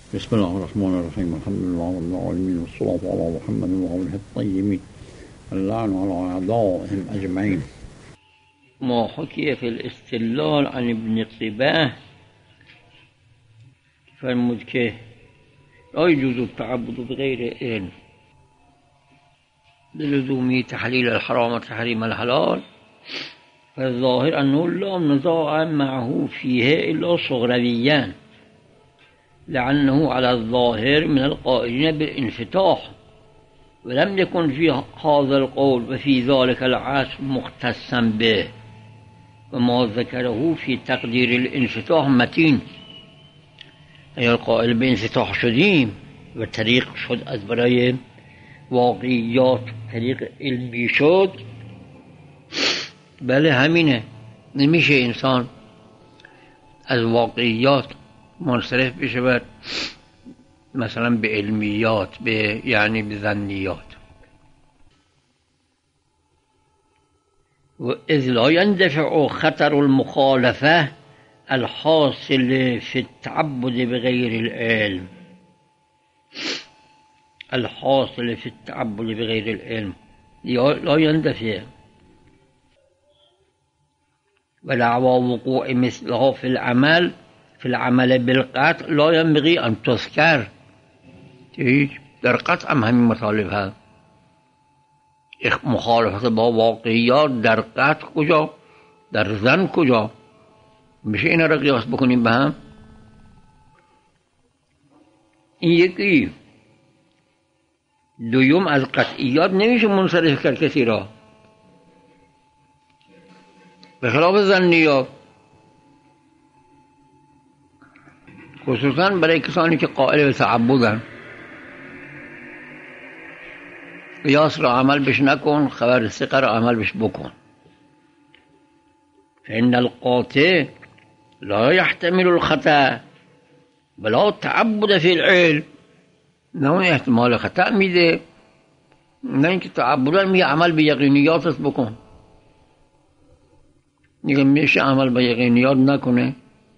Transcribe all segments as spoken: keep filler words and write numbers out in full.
بسم الله الرحمن الرحيم. الحمد لله رب العالمين، والصلاة على محمد وآله الطيبين اللعن على أعدائهم أجمعين. ما حكي في الاستدلال عن ابن صباح فرمود که لا يجوز التعبد بغير علم بلزوم تحليل الحرام وتحريم الحلال، فالظاهر أنه لا نزاع معه فيه إلا صغرويا، لأنه على الظاهر من القائلين بالانفتاح، ولم يكن في هذا القول وفي ذلك العصر مختصا به، وما ذكره في تقدير الانفتاح متين. اگر قائل به انفتاح شدیم و طریق شد از برای واقعیات طریق علمی شد، بله همینه، نمیشه انسان از واقعیات منصرف بشه مثلا به علمیات، به یعنی به ظنیات. و اذ لا يندفع خطر المخالفه الحاصل في التعبد بغير العلم الحاصل في التعبد بغير العلم لا يندفع، ودعوى وقوع مثلها في العمل في العمل بالقطع لا ينبغي أن تذكر. در قطع هم همین مطالب هست. مخالفت با واقعیات در قطع کجا، در ظن کجا؟ میشه اینا را قیاس بکنیم به هم؟ این یکی. دویم از قطعیات نمیشه منصرف کرد کسی را، به خلاف ظنیات، خصوصا برای کسانی که قائل به تعبدن. قیاس را عمل بش نکن، خبر ثقه را عمل بش بکن. فإن القاطع لا يحتمل الخطأ ولا تعبد في العلم. نه احتمال خطأ میده، نه اینکه تعبدا میگه عمل به یقینیاتت بکن. میگه میشه عمل به یقینیات نکنه.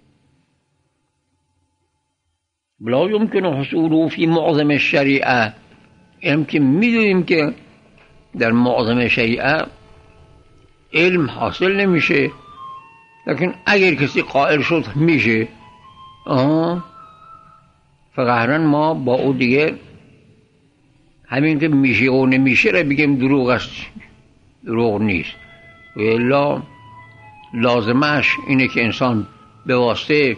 لا يمكن حصوله في معظم الشریعه. هم که میدونیم که در معظم شریعه علم حاصل نمیشه، لیکن اگر کسی قائل شد میشه. آها فقهرن ما با او دیگه همین که میشه و نمیشه را بگیم دروغ است، دروغ نیست. و الا لازمش اینه که انسان به واسطه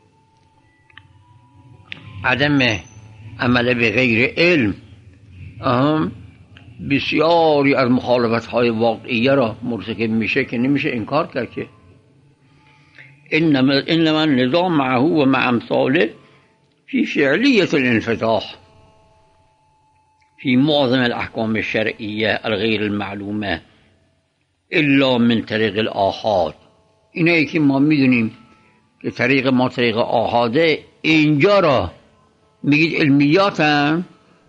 عدم عمل به غیر علم اهم بسیاری از مخالفت های واقعیه را مرتکب میشه که نمیشه انکار کرد. که انما انما النظام معه و مع امثاله في فعلية الانفتاح في معظم الأحكام الشرعية الغير المعلومة إلا من طریق الآحاد. اینه که ما میدونیم که طریق ما طریق آحاده. اینجا را میگید علمیات هم،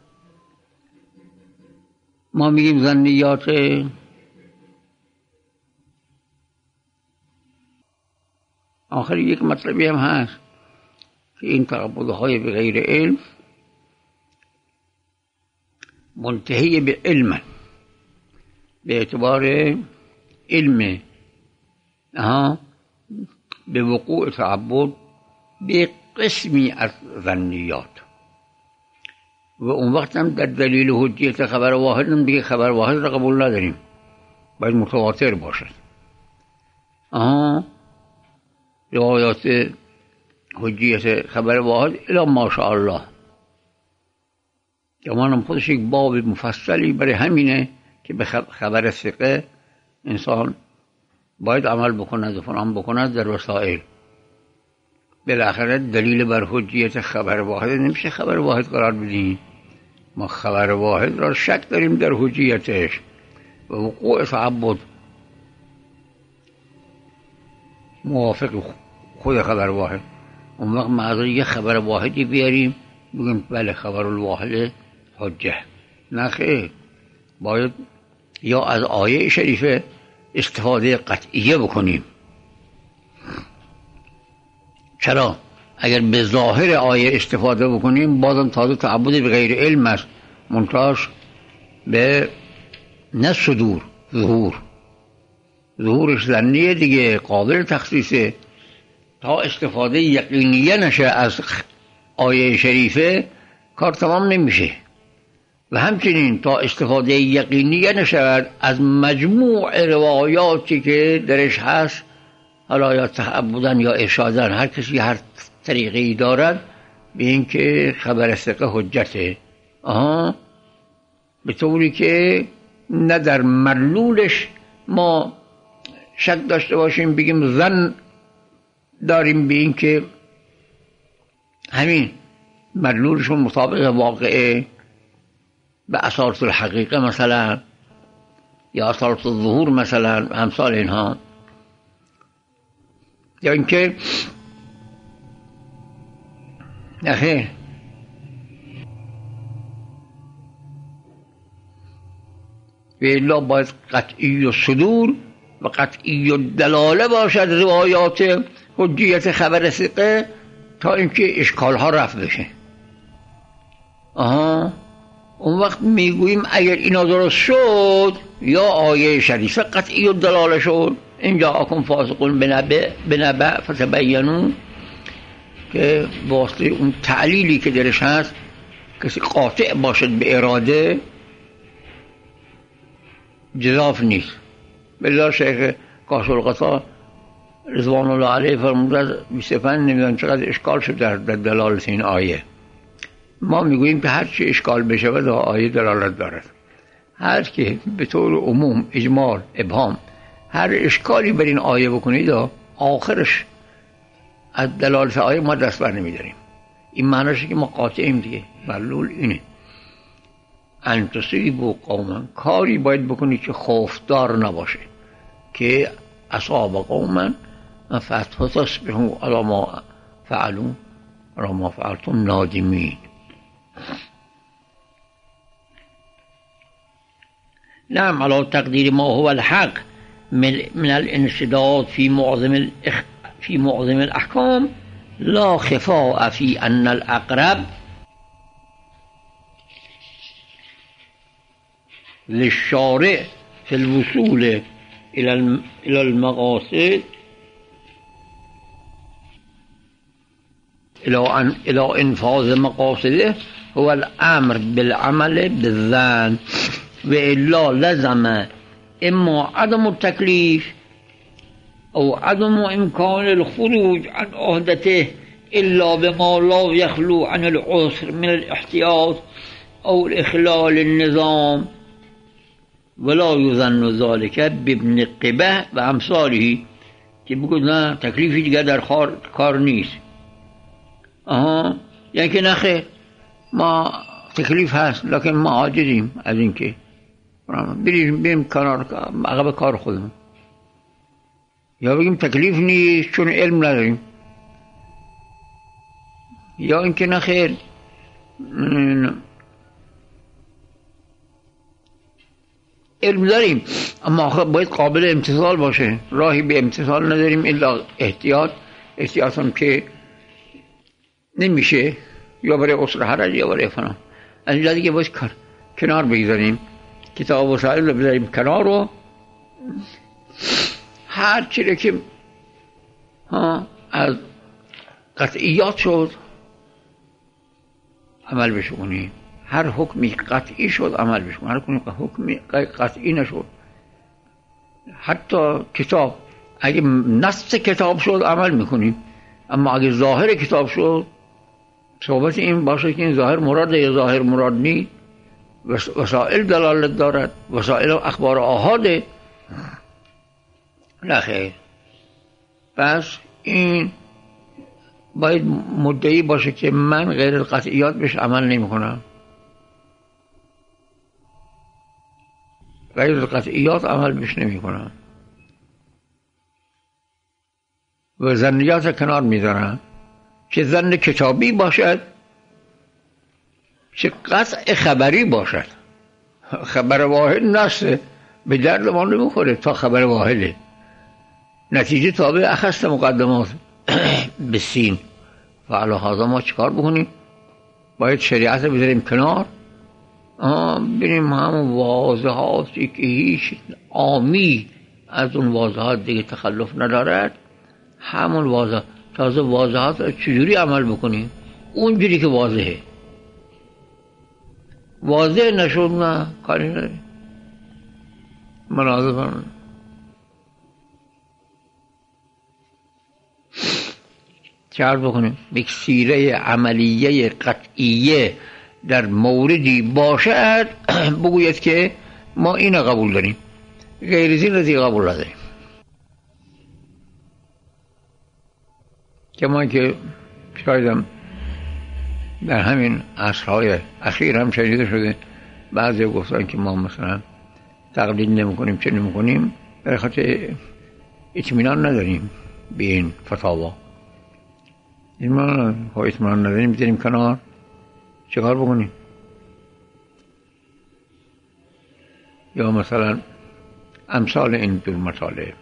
ما میگیم ظنیات. آخر یک مطلبی هم هست که این تعبدهای به غیر علم منتهی به علم، به اعتبار علم آها به وقوع تعبد به قسمی از ظنیات. و اون وقت هم در دلیل حجیت خبر واحد هم دیگه خبر واحد را قبول نداریم، باید متواتر باشد. آها روایات حجیت خبر واحد الا ماشاءالله که منم خودش یک باب مفصلی برای همینه که به خبر ثقه انسان باید عمل بکند و فلان بکند در وسائل. بالاخره دلیل بر حجیت خبر واحد نمیشه خبر واحد قرار بدیم. ما خبر واحد را شک داریم در حجیتش و وقوع تعبد موافق خود خبر واحد. اون وقت معذر یه خبر واحدی بیاریم بگیم بله خبر الواحد حجه. نه خیر، باید یا از آیه شریفه استفاده قطعیه بکنیم. چرا؟ اگر به ظاهر آیه استفاده بکنیم بازم تازه تعبد به غیر علم است، منتاش به نه صدور، ظهور. ظهورش ظنیه دیگه، قابل تخصیصه. تا استفاده یقینیه نشه از آیه شریفه کار تمام نمیشه. و همچنین تا استفاده یقینیه نشود از مجموع روایاتی که درش هست، حالا یا تعبدن یا ارشادن، هر کسی هر طریقی دارد، به این که خبر ثقه حجته. آها، به طوری که نه در مدلولش ما شک داشته باشیم، بگیم ظن داریم به این که همین مدلولشون مطابق واقعه، به اصالت الحقیقه مثلا یا اصالت الظهور مثلا، همثال اینها. یا اینکه نخیر، به الا باید قطعی و صدور و قطعی و دلاله باشد روایات حجیت خبر ثقه، تا اینکه اشکال ها رفع بشه. آها، اون وقت میگوییم اگر اینا درست شد، یا آیه شریفه قطعی و دلاله شد، اینجا اکن فاسقون بنبأ فتبینون، که واسطه اون تعلیلی که درش هست کسی قاطع باشد به اراده جزاف نیست. بلا شیخ کاشف الغطا رضوان الله علیه فرموده بیست و پنج نمیدونم چقدر اشکال شد در دلالت این آیه. ما میگوییم که هر چی اشکال بشه و در آیه دلالت دارد. هر که به طور عموم اجمال ابهام هر اشکالی بر این آیه بکنید، آخرش از دلالت آیه ما دست بر نمیداریم. این معناشه که ما قاطعیم دیگه. معلول اینه ان تصیبوا قوما، کاری باید بکنی که خوفدار نباشه که اصاب قوما فتصبحوا علی ما فعلوا علی ما فعلتم نادمین. نعم، على تقدیر ما هو الحق من من الانشداد في معظم الإخ في معظم الأحكام، لا خفاء في أن الأقرب للشارع في الوصول إلى إلى المقاصد إلى أن إلى إنفاذ مقاصده هو الأمر بالعمل بالظن، وإلا لزم إما عدم التكليف أو عدم إمكان الخروج عن عهدته إلا بما لا يخلو عن العسر من الاحتياط أو الإخلال النظام، ولا يظن ذلك بابن قبه و امثاله، که بگوید نه تکلیفی دیگر در کار نیست. آها، یعنی که نخیر، ما تکلیف هست لکن ما عاجزیم از این که بریم بریم کنار عقب کار خودمون، یا بگیم تکلیف نیست چون علم نداریم، یا اینکه نخیر علم داریم اما باید قابل امتثال باشه، راهی به امتثال نداریم الا احتیاط. احتیاط هم که نمیشه، یا برای عسر حرج یا برای فنا. از اینجا دیگه باید کنار بگذاریم کتاب و وسائل رو بذاریم کنار، رو هر چیزی که ها از قطعیات شد عمل بشونیم، هر حکمی قطعی شد عمل بشونیم، هر حکمی قطعی نشد. حتی کتاب اگه نص کتاب شد عمل میکنیم، اما اگه ظاهر کتاب شد صحبت این باشه که این ظاهر مراد یا ظاهر مراد نی، وسائل دلالت دارد، وسائل اخبار آحاده. نخیر، پس این باید مدعی باشه که من غیر القطعیات بهش عمل نمی کنم، غیر القطعیات عمل بهش نمی کنم و ظنیات کنار می دارم، چه ظن کتابی باشد چه قطع خبری باشد. خبر واحد نسته به درد ما نمیخوره تا خبر واحده، نتیجه تابع اخست مقدمات بسین و علی هذا ما چیکار بکنیم؟ باید شریعت رو بذاریم کنار، بریم همون واضحاتی که هیچ عامی از اون واضحات دیگه تخلف ندارد، همون واضح تازه واضحات رو چجوری عمل بکنیم؟ اونجوری که واضحه. واضح نشد نه کاری نداریم. ملاحظه فرمایید. چه بکنیم؟ یک سیره عملیه قطعیه در موردی باشد بگوید که ما اینو قبول داریم، غیر از این رو دیگه قبول نداریم. که ما که شایدم در همین عصرهای اخیر هم شنیده شده بعضی گفتن که ما مثلا تقلید نمی کنیم چه نمی کنیم، در خاطر اطمینان نداریم به این فتاوا. این ما ها اطمینان نداریم بذاریم کنار، چه کار بکنیم؟ یا مثلا امثال این دور مطالعه،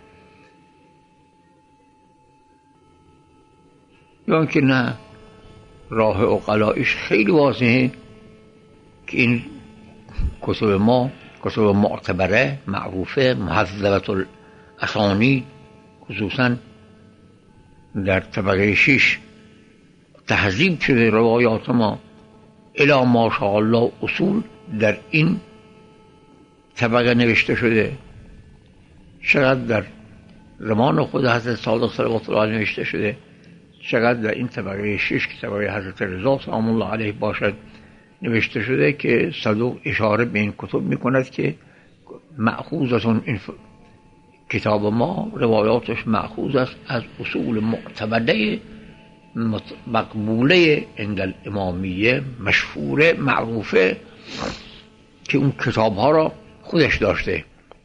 یا که نه راه عقلایش خیلی واضحه که این کتب ما کتب معتبره، معروفه، محذبت الاسانید، خصوصا در طبقه شش تهذیب شده روایات ما الی ماشاءالله اصول در این طبقه نوشته شده. چقدر در زمان خود حضرت صادق صلوات الله علیه نوشته شده، چقدر در این طبقه شش که طبقه حضرت رضا سلام الله علیه باشد نوشته شده که صدوق اشاره به این کتب میکند که مأخوذ از اون این کتاب ما روایاتش مأخوذ است از اصول معتبره مقبوله عند الامامیه، مشهوره، معروفه، که اون کتاب ها را خودش داشته،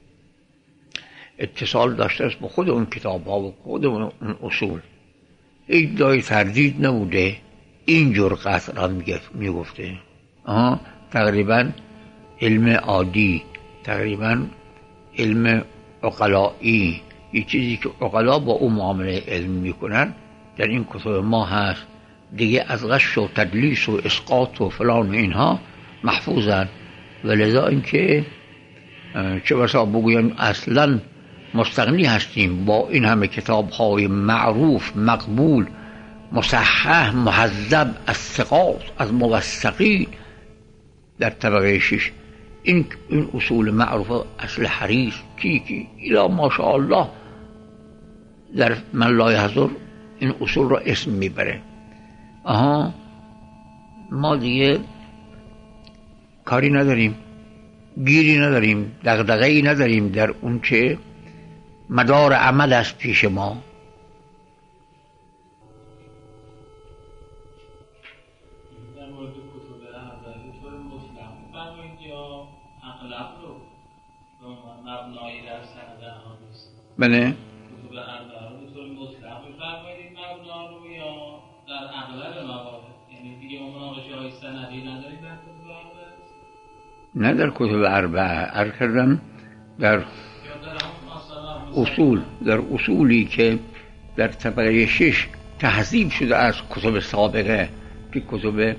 اتصال داشته است با خود اون کتاب ها و خود اون اصول. ادعای تردید نبوده، اینجور قطعا میگفته. آها تقریبا علم عادی، تقریبا علم عقلایی، یه چیزی که عقلا با اون معامله علم میکنن در این کتب ما هست دیگه، از غش و تدلیس و اسقاط و فلان و اینها محفوظن. ولذا اینکه چه بسا بگویم اصلا مستغنی هستیم با این همه کتاب های معروف، مقبول، مصحح، مهذب، از ثقات، از موثقی در طبقه شش. این این اصول معروف اصل حریص کی کی الا ماشاءالله در من لا یحضر این اصول را اسم میبره. آها ما دیگه کاری نداریم، گیری نداریم، دغدغه‌ای نداریم در اون چه مدار عمل است پیش ما. در مورد کتب اول اینطور مطلق فرمایید یا اغلب رو به عنوان مبنایی در سند احادیث؟ بله کتب اول رو اینطور مطلق فرمایید مبنا رو یا در اغلب موارد؟ یعنی دیگه مناقشه های سندی ندارید در کتب اول؟ نه در کتب اربعه، عرض کردم در اصول، در اصولی که در طبقه شش تهذیب شده از کتب سابقه که کتب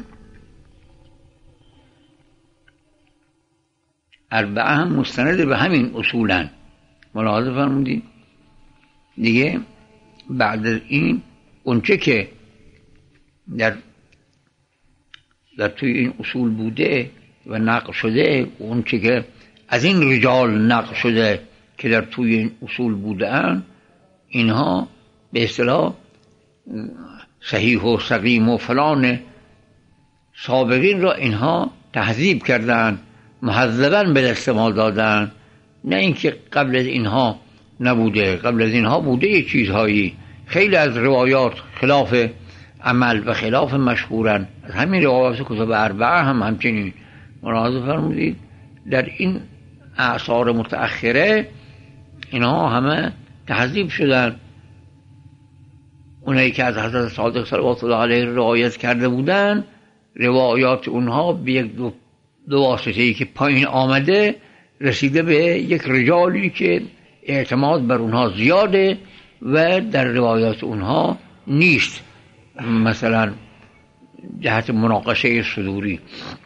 اربعه هم مستند به همین اصولن. ملاحظه فرمودید دیگه. بعد از این اونچه که در در توی این اصول بوده و نقل شده، اونچه که از این رجال نقل شده که در توی این اصول بودن، اینها به اصطلاح صحیح و سقیم و فلان سابقین را اینها تهذیب کردن، مهذباً به دست ما دادن. نه اینکه قبل از اینها نبوده، قبل از اینها بوده یه چیزهایی. خیلی از روایات خلاف عمل و خلاف مشهورن، از همین روایات کتب اربعه هم همچنین. ملاحظه فرمودید در این اعصار متأخره اینها همه تهذیب شدن. اونایی که از حضرت صادق صلوات الله علیه روایت کرده بودن، روایات اونها به یک دو, دو واسطه‌ای که پایین آمده رسیده به یک رجالی که اعتماد بر اونها زیاده و در روایات اونها نیست مثلا جهت مناقشه صدوری.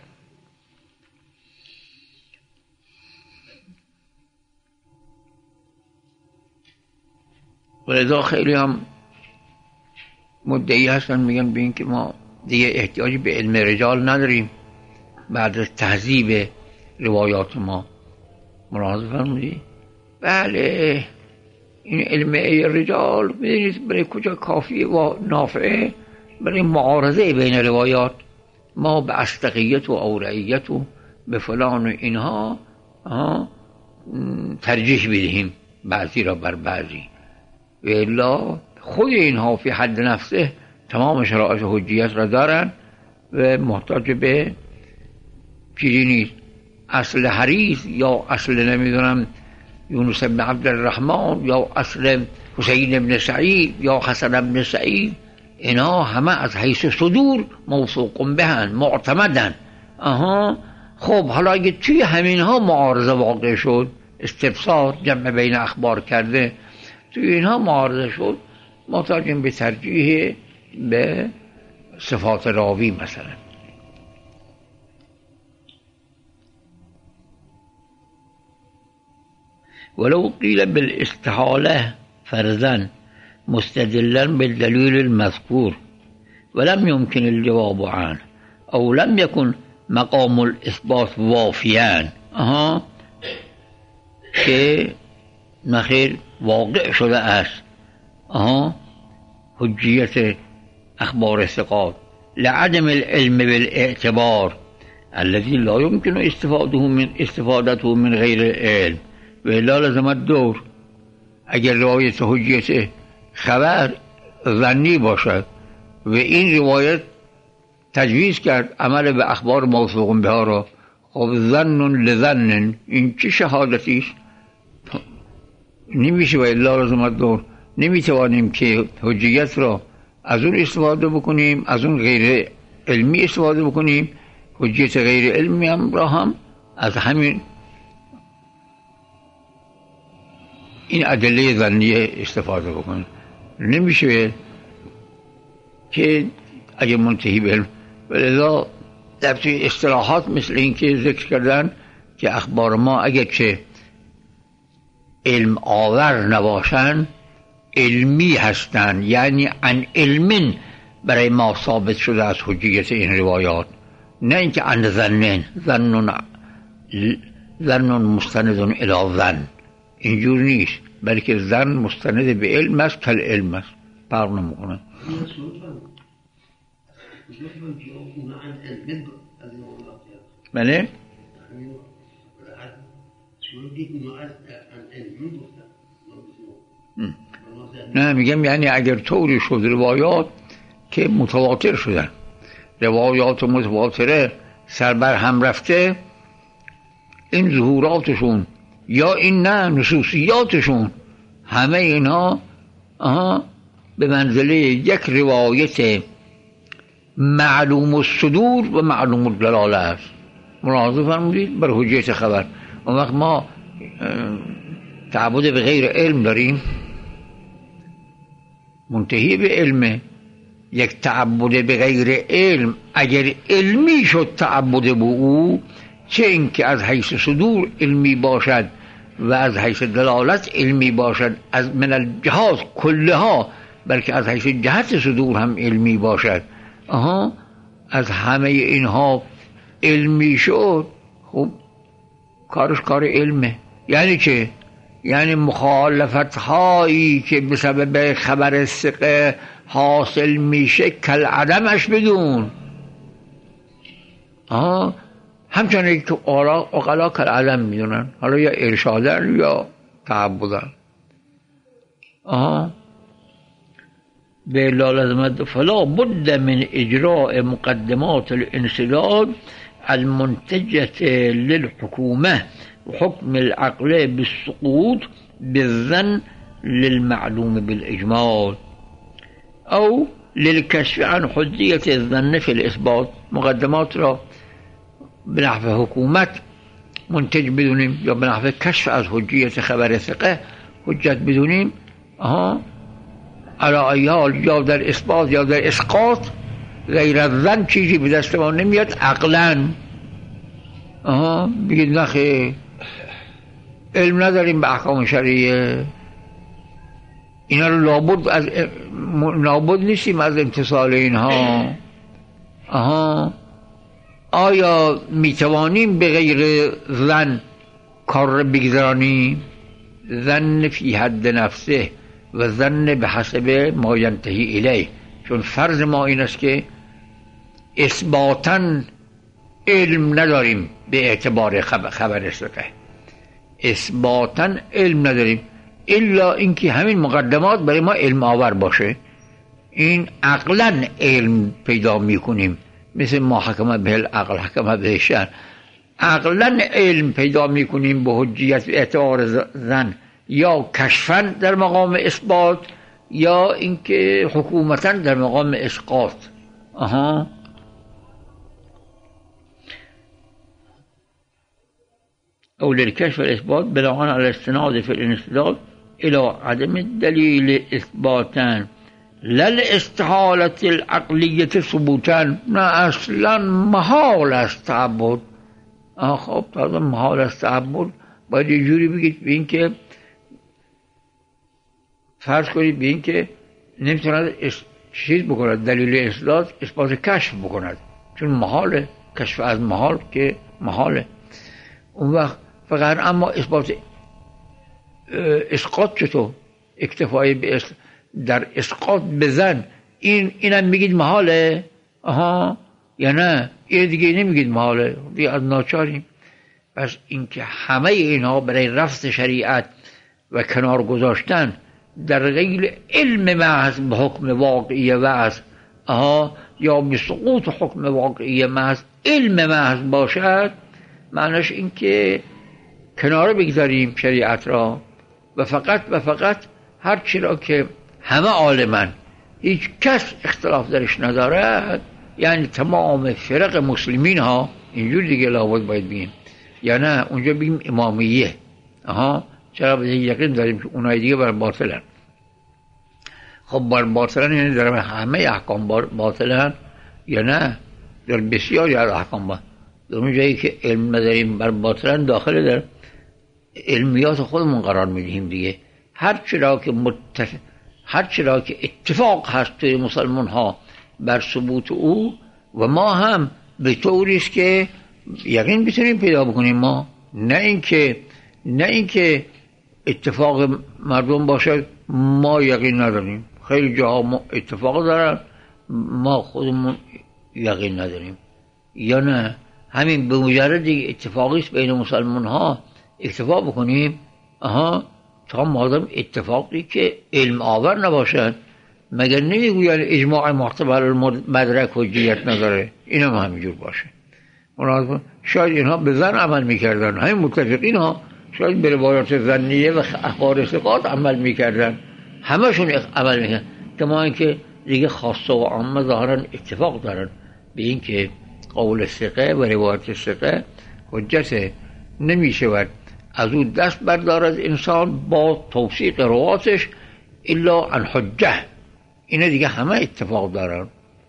ولذا خیلی هم مدعی هستن میگن به این که ما دیگه احتیاجی به علم رجال نداریم بعد از تهذیب روایات ما. ملاحظه فرمودی؟ بله، این علم رجال میدونید برای کجا کافیه و نافعه؟ برای معارضه بین روایات. ما به اصدقیت و اورعیت و به فلان و اینها ترجیح بدهیم بعضی را بر بعضی، و الا خود اینها فی حد نفسه تمام شرایط حجیت را دارن و محتاج به چیزی نیست. اصل حریث یا اصل نمیدونم یونس بن عبد الرحمن یا اصل حسین بن سعید یا حسن بن سعید، اینا همه از حیث صدور موثوق بهن، معتمدن. آها خب حالا اگه توی همین ها معارضه واقع شد، استفسار جمع بین اخبار کرده، توی اینها معارضه شد، محتاجیم به ترجیح به صفات راوی مثلا. ولو قيل بالاستحالة فرضا مستدلا بالدليل المذكور ولم يمكن الجواب عنه أو لم يكن مقام الإثبات وافيا، آها که نخیر واقع شده است آها حجیت اخبار ثقات لعدم العلم بالاعتبار الذي لا يمكن استفادته من استفادته من غير العلم. و الا لازم الدور اگر روایت حجیت خبر ظنی باشد و این روایت تجویز کرد عمل به اخبار موثوق بها را، خب ظن لظن این چه شهادتی است؟ نمیشه. و الا لازم الدور نمیتوانیم که حجیت را از اون استفاده بکنیم، از اون غیر علمی استفاده بکنیم، حجیت غیر علمی هم را هم از همین این ادله ظنیه استفاده بکنیم. نمیشه که اگه منتهی به علم. ولذا در توی اصطلاحات مثل این که ذکر کردن که اخبار ما اگه چه علم آور نباشن علمی هستن، یعنی عن علم برای ما ثابت شده از حجیت این روایات، نه اینکه عن ظنن ظن ظن مستند الی ظن، اینجور نیست، بلکه ظن مستند به علم است، کل علم است، فرق نمیکنه. بله؟ نه میگم یعنی اگر طوری شد روایات که متواتر شدن، روایات متواتره سربر هم رفته، این ظهوراتشون یا این نه نصوصیاتشون همه اینا آها به منزله یک روایت معلوم الصدور و معلوم الدلاله است. ملاحظه فرمودید بر حجیت خبر. اون وقت ما تعبد به غیر علم داریم، منتهی به علمه. یک تعبد به غیر علم اگر علمی شد تعبد به او، چه اینکه از حیث صدور علمی باشد و از حیث دلالت علمی باشد، از من الجهات کلها، بلکه از حیث جهت صدور هم علمی باشد، آها از همه اینها علمی شد، خب کارش کار علمه. یعنی چه؟ یعنی مخالفت هایی که به سبب خبر ثقه حاصل میشه کل عدمش بدون، آها همچنین که اقلا کل عدم میدونن، حالا یا ارشادن یا تعبدن. آها به لازمت فلا بد من اجراء مقدمات الانسداد المنتجة للحكومة وحكم العقل بالسقوط بالظن للمعلوم بالإجمال أو للكشف عن حجية الظن في الإثبات. مقدمات را بنحو حکومت منتج بدونیم یا بنحو کشف از حجیت خبر ثقه حجت بدونیم، آها علی ای حال یا در اثبات یا در اسقاط غیر از ظن چیزی به دست ما نمیاد عقلا. آها بگید نخیر علم نداریم به احکام شرعیه، اینا رو لابد از لابد نیستیم از امتثال اینها. آها آیا میتوانیم به غیر ظن کار رو بگذرانیم؟ ظن فی حد نفسه و ظن به حسب ما ینتهی الیه. چون فرض ما این است که اثباتاً علم نداریم به اعتبار خبر, خبر ثقه، اثباتاً علم نداریم الا اینکه همین مقدمات برای ما علم آور باشه. این عقلاً علم پیدا میکنیم، مثل ما حکم به العقل حکم به الشرع، عقلاً علم پیدا میکنیم به حجیت اعتبار ظن یا کشفاً در مقام اثبات یا اینکه حکومتاً در مقام اسقاط. آها او للكشف والإثبات بناء على الاستناد في الانستدلال إلى عدم الدليل إثباتا لا الاستحالة العقلية ثبوتا. نه اصلا محال است تعبد. خب تازه محال است تعبد باید یه جوری بگید به این که فرض کنید به این که نمیتوند چیز بکند دلیل اثبات اثبات کشف بکند، چون محاله، کشف از محال که محاله. اون وقت فقط اما اثبات اسقاط چطور؟ اکتفای به در اسقاط بزن این اینم میگید محاله؟ آها یا نه این دیگه نمیگید محاله، دیگه از ناچاریم. پس اینکه همه اینها برای رفض شریعت و کنار گذاشتن در غیر علم محض به حکم واقعی وضع آها یا به سقوط حکم واقعی محض علم محض باشد، معنیش این که کنار بگذاریم شریعت را و فقط و فقط هر چی را که همه عالمن هیچ کس اختلاف درش ندارد، یعنی تمام فرق مسلمین ها اینجور دیگه لابد باید بگیم، یا نه اونجا بگیم امامیه. آها چرا به یقین داریم که اونای دیگه بر باطلن. خب بر باطلن یعنی در همه احکام باطلن یا نه؟ در بسیاری از احکام باطلن. در اون جایی که علم نداریم بر باطلن داخل در علمیات خودمون قرار میدهیم دیگه. هر چرا که متفق هر چرا که اتفاق هست توی مسلمان ها بر ثبوت او و ما هم به طوری است که یقین بتونیم پیدا بکنیم ما، نه اینکه نه اینکه اتفاق مردم باشه ما یقین نداریم. خیلی جاها ما اتفاق دارن ما خودمون یقین نداریم، یا نه همین به مجرد اتفاقی است بین مسلمان ها اکتفا بکنیم. آها تا مادام اتفاقی که علم آور نباشد، مگر نمیگوین اجماع معتبر مدرک حجیت نداره، این هم همینجور باشه. شاید اینها به ظن عمل میکردن، همین متفقین ها شاید به روایات ظنیه و اخبار ثقات عمل میکردن، همشون عمل میکردن، کما اینکه دیگه خاصه و عامه ظاهرا اتفاق دارن به این که قول ثقه و روایت ثقه حجت نمیشود از اون دست بردارد انسان با توثیق رواتش الا عن حجه. اینا دیگه همه اتفاق دارن.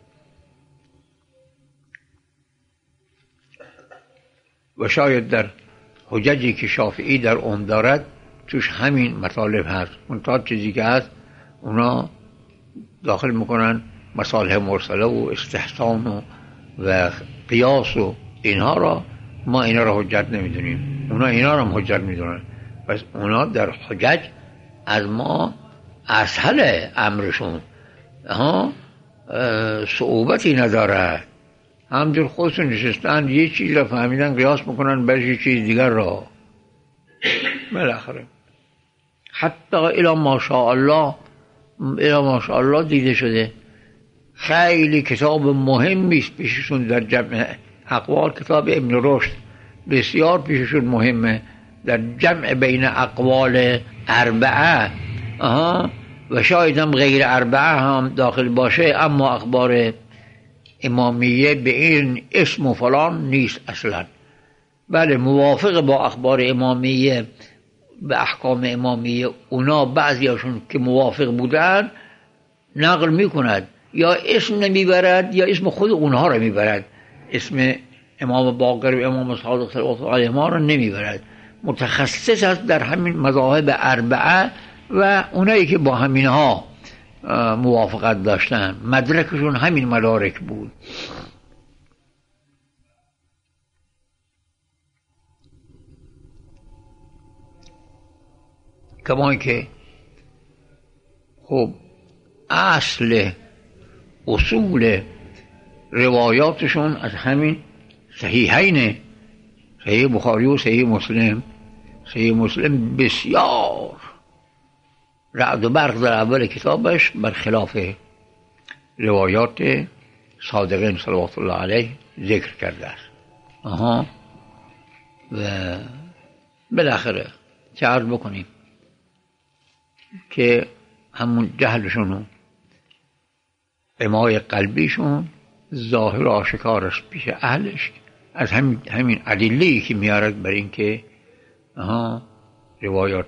و شاید در حججی که شافعی در اون دارد توش همین مطالب هست، اون تا چیزی که هست اونا داخل میکنن مصالح مرسله و استحسان و, و قیاس و اینها را. ما اینا را حجت نمیدونیم، اونا اینا را هم حجت میدونن. پس اونا در حجج از ما اسهل امرشون ها صعوبتی نداره، همجور خودشون نشستن یه چیز را فهمیدن قیاس میکنن برش یه چیز دیگر را بالاخره حتی الا ماشاءالله الا ماشاءالله دیده شده. خیلی کتاب مهمی است پیششون در جمع اقوال، کتاب ابن رشد بسیار پیششون مهمه در جمع بین اقوال اربعه. آها و شاید هم غیر اربعه هم داخل باشه، اما اخبار امامیه به این اسم و فلان نیست اصلا. بله موافق با اخبار امامیه به احکام امامیه اونا بعضیاشون که موافق بودن نقل میکند یا اسم نمیبرد یا اسم خود اونها را میبرد، اسم امام باقر و امام صادق صلوات الله علیهما را نمیبرد. متخصص است در همین مذاهب اربعه و اونایی که با همینها موافقت داشتن، مدرکشون همین مدارک بود. کما که خب اصل اصول روایاتشون از همین صحیحین، صحیح بخاری و صحیح مسلم. صحیح مسلم بسیار رعد و برق در اول کتابش برخلاف روایات صادقین صلوات الله علیه ذکر کرده است. آها و بالاخره چه عرض بکنیم که همون جهلشون و عمای قلبیشون ظاهر آشکار است پیش اهلش، از همین همین ادله‌ای که میارد بر این که آها روایات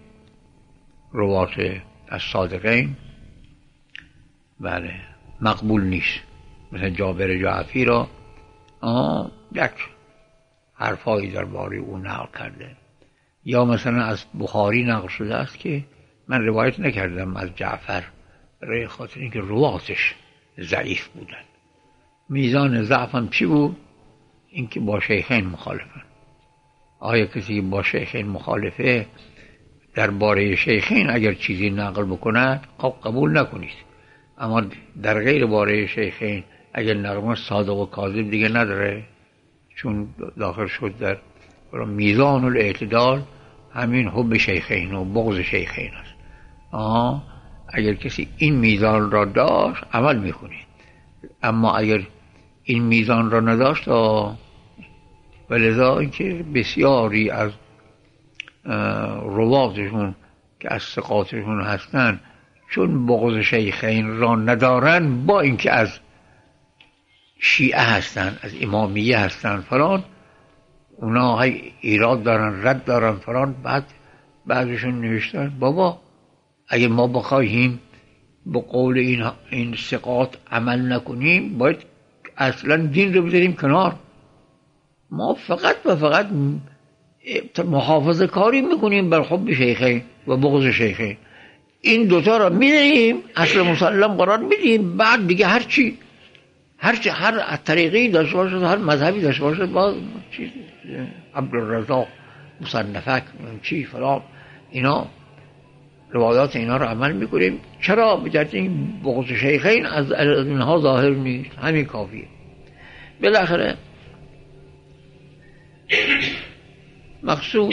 روات از صادقین بله مقبول نیست. مثل جابر جعفی را آها یک حرفایی درباره او نقل کرده، یا مثلا از بخاری نقل شده است که من روایت نکردم از جعفر برای خاطر اینکه رواتش ضعیف بودن. میزان ضعفم چی بود؟ اینکه با شیخین مخالفن. آیا کسی با شیخین مخالفه درباره شیخین اگر چیزی نقل بکند قبول نکنید، اما در غیر باره شیخین اگر نقل صادق و کاذب دیگه نداره، چون داخل شد در میزان الاعتدال همین حب شیخین و بغض شیخین است. آه اگر کسی این میزان را داشت عمل میکنید، اما اگر این میزان را نداشت و لذا اینکه بسیاری از رواتشون که از ثقاتشون هستن چون بغض شیخین را ندارن، با اینکه از شیعه هستن، از امامیه هستن فلان، اونا های ایراد دارن، رد دارن فلان، بعد بعضشون نوشتن بابا اگه ما بخواهیم به قول این این ثقات عمل نکنیم باید اصلا دین رو بذاریم کنار، ما فقط و فقط محافظه کاری میکنیم بر حب شیخین و بغض شیخین. این دوتا را میدهیم اصل مسلم قرار میدیم، بعد دیگه هر چی هر چی هر طریقی داشته باشد، هر مذهبی داشته باشد، باز چیز عبدالرزاق مصنفک چی فلان، اینا روایات اینا رو عمل میکنیم. چرا؟ بجرد این بغض شیخین از اینها ظاهر نیست، همین کافیه. بالاخره مقصود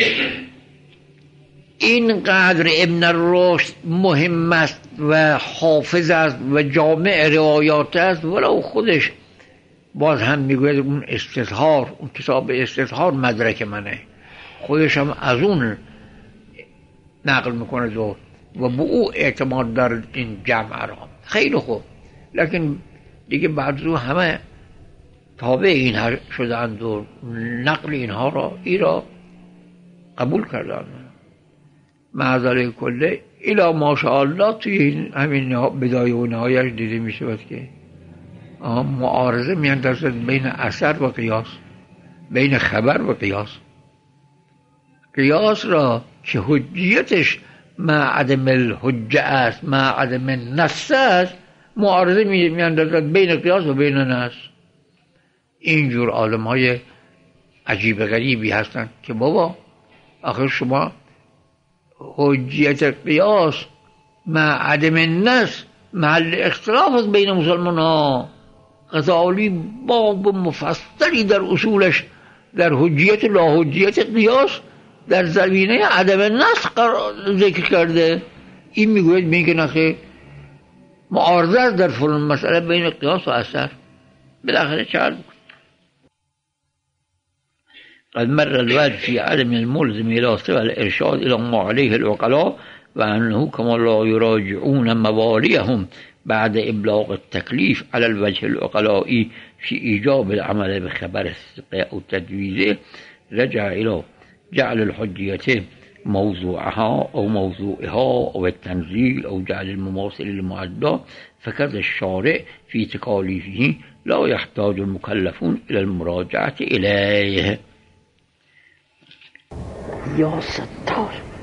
اینقدر ابن الرشد مهم است و حافظ است و جامع روایات است، ولو خودش باز هم میگوید اون استظهار، اون کتاب استظهار مدرک منه، خودش هم از اون نقل میکنه و و به او اعتماد دارد این جمع را. خیلی خوب، لکن دیگه بعد رو همه تابع این شدند و نقل اینها را ای را قبول کردند. معذره کله الا ماشاءالله توی همین بدایه و نهایش دیده می شود که معارضه میاندازد بین اثر و قیاس، بین خبر و قیاس. قیاس را که حجیتش مع عدم الحجه است، مع عدم النص است، معارضه میاندازد بین قیاس و بین نص. اینجور عالم های عجیب غریبی هستند که بابا آخر شما حجیت قیاس مع عدم النص محل اختلاف است بین مسلمان ها. غزالی باب مفصلی در اصولش در حجیت لا حجیت قیاس در زمینه عدم النص ذکر کرده. این میگوید میگه نخیر معارضه است در فلان مسئله بین قیاس و اثر. بالاخره چه قد مر الوجه في عدم الملزم إلى سوى الإرشاد إلى ما عليه العقلاء وأنه كما لا يراجعون مواليهم بعد إبلاغ التكليف على الوجه العقلائي في إيجاب العمل بخبر الثقة أو تدويزه، رجع إلى جعل الحجية موضوعها أو موضوعها أو التنزيل أو جعل المماثل للمعدى، فكذا الشارع في تكاليفه لا يحتاج المكلفون إلى المراجعة إليه. یا ستار